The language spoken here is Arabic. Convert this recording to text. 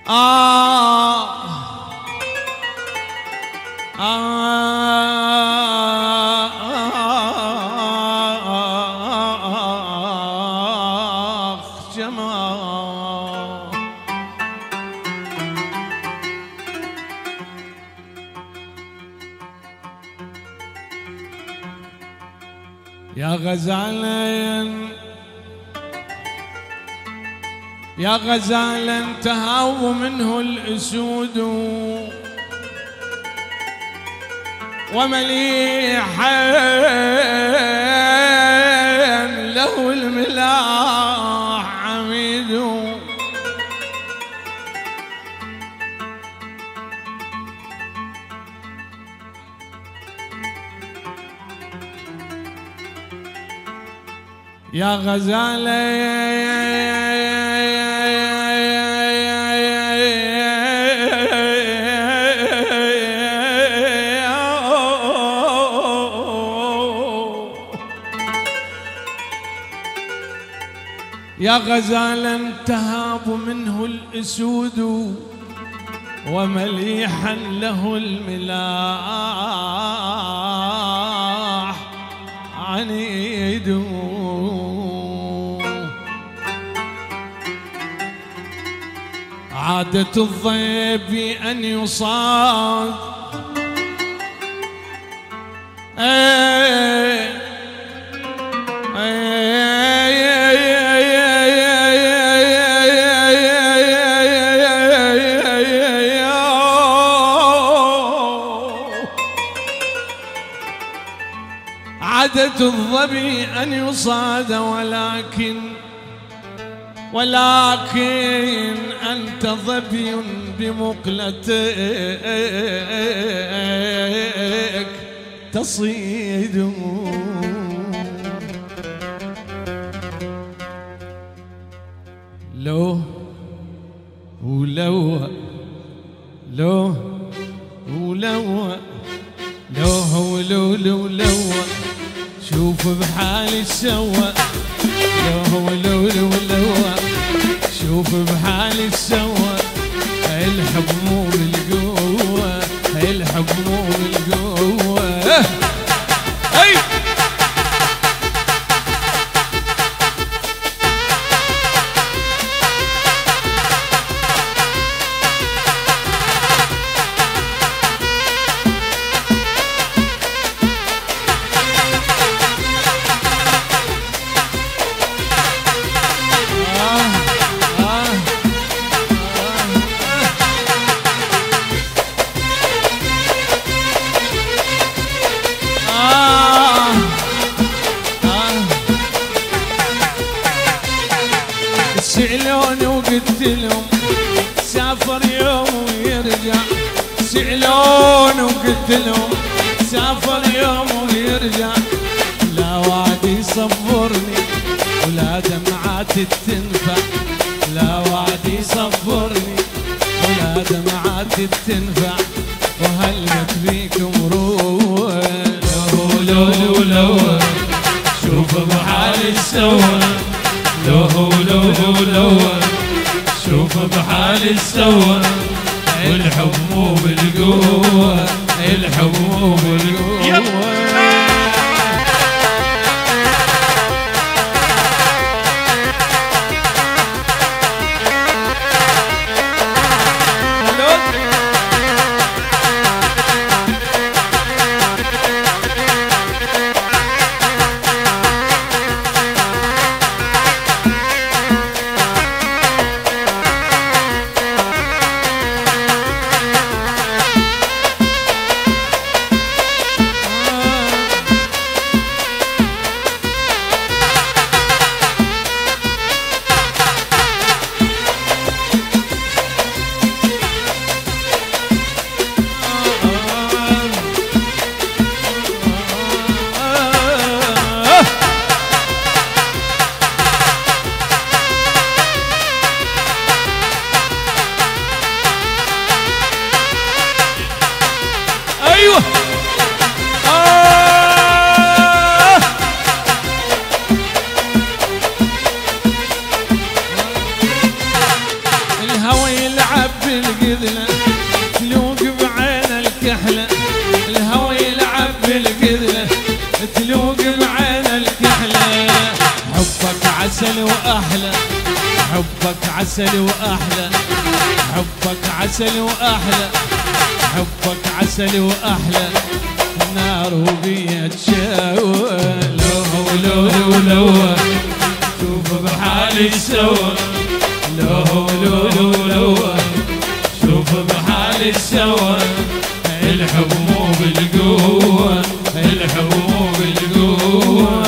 جمال يا غزالين يا غزالا تهاو منه الأسود ومليحا له الملاح عميد يا غزالة يا غزالا تهاب منه الأسود ومليحا له الملاح عنيد عادة الضيب أن يصاد عادة الظبي أن يصاد ولكن أنت ظبي بمقلتك تصيد لو ولو لو ولو لو لو لو لو شوف بحالي سوى لو لو لو لو شوف بحالي سوى الحب مو بالقوة الحب مو بالقوة اي سألوني وقلت لهم سافر يوم ويرجع سألوني وقلت لهم سافر يوم ويرجع لا وعد يصبرني ولا دمعات تنفع لا وعد يصبرني ولا دمعات تنفع وهلمت بيكم روح لو لو لو شوف بحالي سوى لو لو لو شوف بحالي سوى الحب مو بالقوة الحب مو بالقوة بالكذلة تلوق بعين الكحلة الهوى يلعب بالكذلة تلوق بعين الكحلة حبك عسل وأحلى حبك عسل وأحلى حبك عسل وأحلى حبك عسل وأحلى نار وبيا تشاوى لو شوف بحالي سوا لو شوف بحالي سوا الحب مو بالقوة الحب مو بالقوة